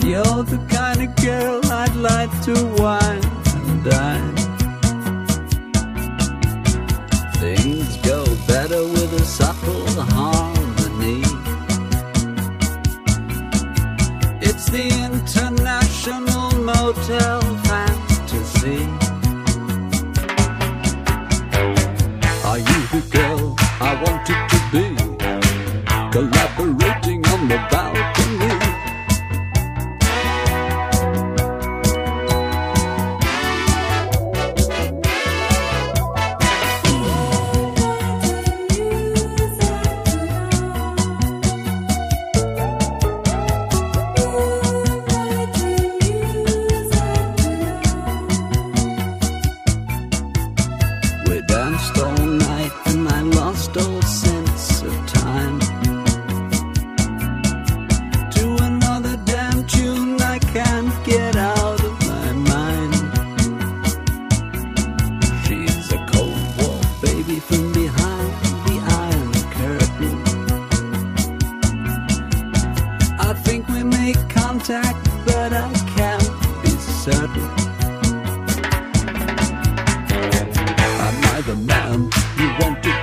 You're the kind of girl I'd like to wine and dine. Things go better with a subtle harmony. It's the international motel fantasy. Are you the girl I wanted to be? Collaborating on the balcony. We danced all night and I lost all sense of time. To another damn tune I can't get out of my mind. She's a cold war baby from behind the Iron Curtain. I think we make contact, but I can't be certain. Am I the man you wanted